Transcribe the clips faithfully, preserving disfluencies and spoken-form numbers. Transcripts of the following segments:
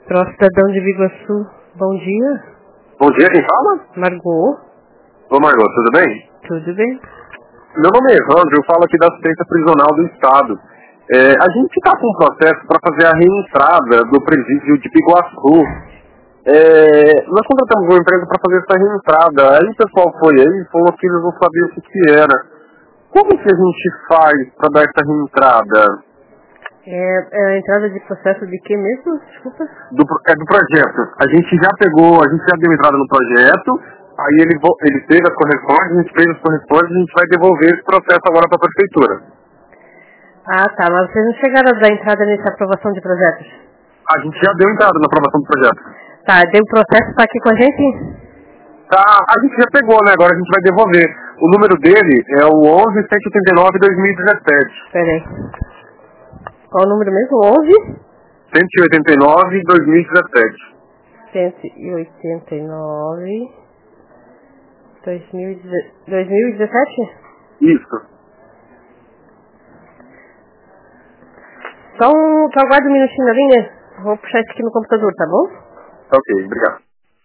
Pro cidadão de Biguaçu, bom dia. Bom dia, quem fala? Margot. Ô Margot, tudo bem? Tudo bem. Meu nome é Evandro, eu falo aqui da assistência prisional do Estado. É, a gente está com um processo para fazer a reentrada do presídio de Biguaçu. É, nós contratamos uma empresa para fazer essa reentrada. Aí o pessoal foi aí e falou que eles não sabiam o que, que era. Como que a gente faz para dar essa reentrada? É, é a entrada de processo de que mesmo? Desculpa. Do, pro- é do projeto. A gente já pegou, a gente já deu entrada no projeto, aí ele, vo- ele fez as correspondências, a gente fez as correspondências, a gente vai devolver esse processo agora para a prefeitura. Ah, tá. Mas vocês não chegaram a dar entrada nessa aprovação de projetos? A gente já deu entrada na aprovação do projeto. Tá, deu processo, tá aqui com a gente? Tá, a gente já pegou, né? Agora a gente vai devolver. O número dele é o onze cento e oitenta e nove dois mil e dezessete. Pera aí. Qual o número mesmo? onze? cento e oitenta e nove dois mil e dezessete. cento e oitenta e nove dois mil e dezessete? Isso. Só um... Só aguarda um minutinho na linha. Vou puxar isso aqui no computador, tá bom? Ok, obrigado.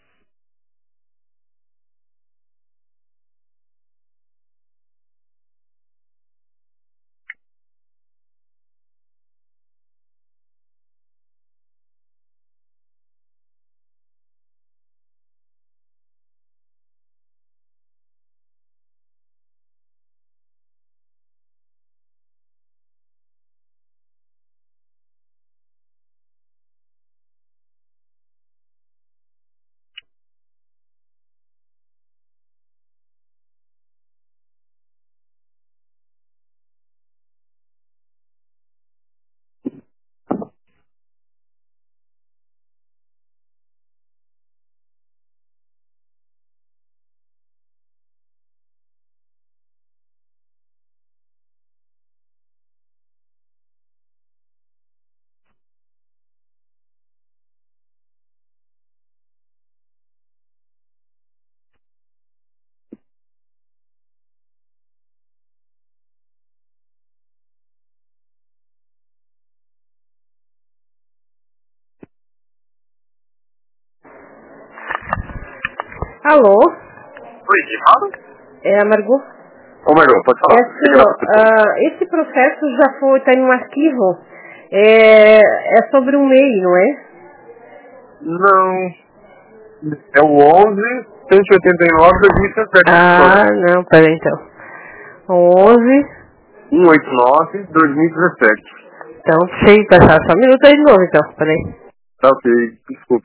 Alô? Oi, quem fala? É a Margot? Ô Margot, pode É falar. assim, Obrigado ó, por ter- ah, esse processo já foi, tá em um arquivo. É, é sobre um MEI, não é? Não. É o onze cento e oitenta e nove dois mil e dezessete. Ah, não, peraí então. onze. cento e oitenta e nove dois mil e dezessete. Então, deixa eu passar só um minuto aí de novo, então, peraí. Tá ok, desculpe.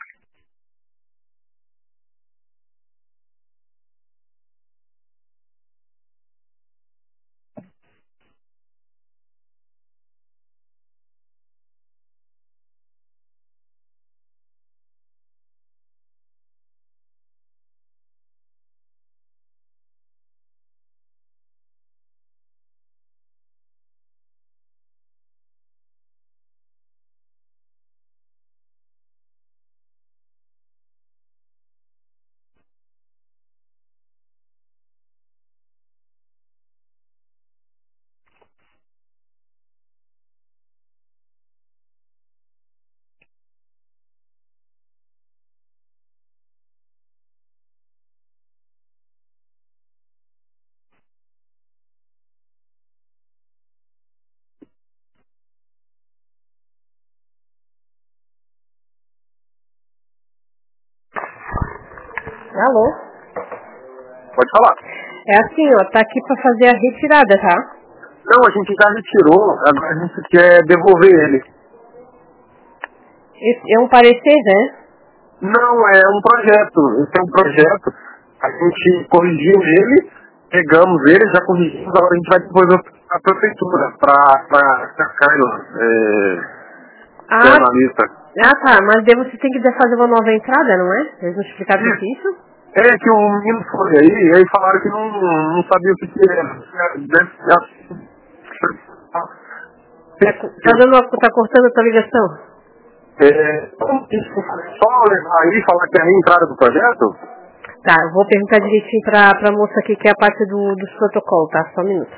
Alô? Pode falar. É assim, ó, tá aqui pra fazer a retirada, tá? Não, a gente já retirou, agora a gente quer devolver ele. Esse é um parecer, né? Não, é um projeto. Esse é um projeto. A gente corrigiu ele, pegamos ele, já corrigimos, agora a gente vai depois a prefeitura para a Carla, é, que é Ah, analista. ah, tá, mas daí você tem que fazer uma nova entrada, não é? Eles não explicaram o que é isso? É que o menino foi aí, e aí falaram que não, não sabia o que que era. Deve ser- Tá, co- tá dando uma, tá cortando a tua ligação? É, como que isso? Só levar aí e falar que é a entrada do projeto? Tá, eu vou perguntar direitinho pra, pra moça aqui que é a parte do, dos protocolos, tá? Só um minuto.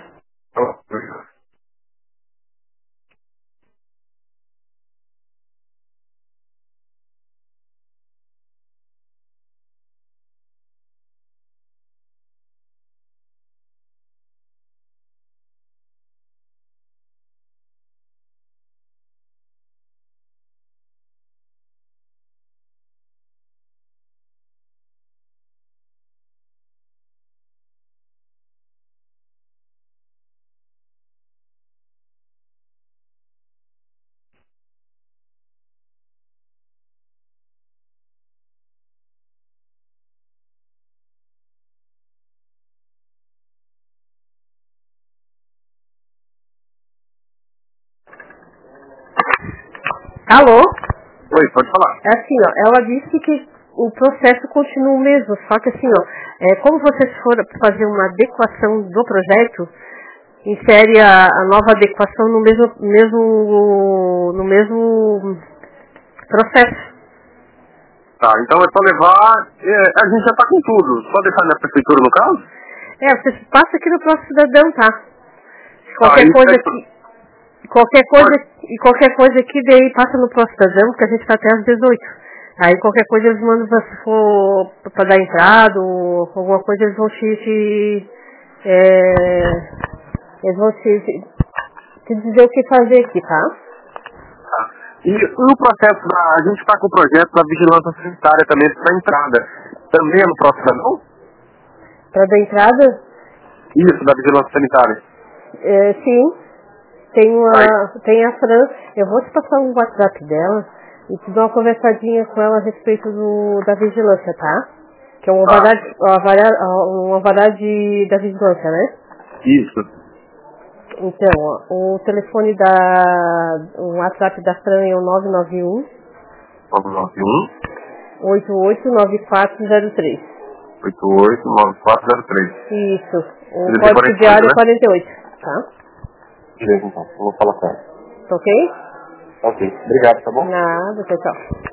Alô? Oi, pode falar. É assim, ó, ela disse que o processo continua o mesmo, só que assim, ó, é, como vocês foram fazer uma adequação do projeto, insere a, a nova adequação no mesmo, mesmo, no mesmo processo. Tá, então é só levar, é, a gente já tá com tudo, só deixar na prefeitura no caso? É, você passa aqui no próximo cidadão, tá? Qualquer Ah, coisa é... aqui, qualquer coisa, e qualquer coisa aqui, daí passa no próximo cidadão, que a gente tá até às dezoito. Aí qualquer coisa eles mandam pra, se for pra dar entrada ou alguma coisa, eles vão te, te é, eles vão te, te, te dizer o que fazer aqui, tá? Tá. E, e o processo, da, a gente está com o projeto da vigilância sanitária também para entrada. Também é no próximo não? Pra dar entrada? Isso, da vigilância sanitária. É, sim. Tem, uma, tem a Fran. Eu vou te passar um WhatsApp dela e te dar uma conversadinha com ela a respeito do, da vigilância, tá? Que é um Tá. alvará, um alvará, um alvará de, da vigilância, né? Isso. Então, ó, o telefone da... o WhatsApp da Fran é o nove nove um nove nove um oito oito nove quatro zero três. oito oito nove quatro zero três. Isso. O Ele tem código quarenta e oito, de área né? é quarenta e oito, tá? Beleza, então. Eu vou falar com ela. Tá ok? Ok. Obrigado, tá bom? Nada, tchau, tchau.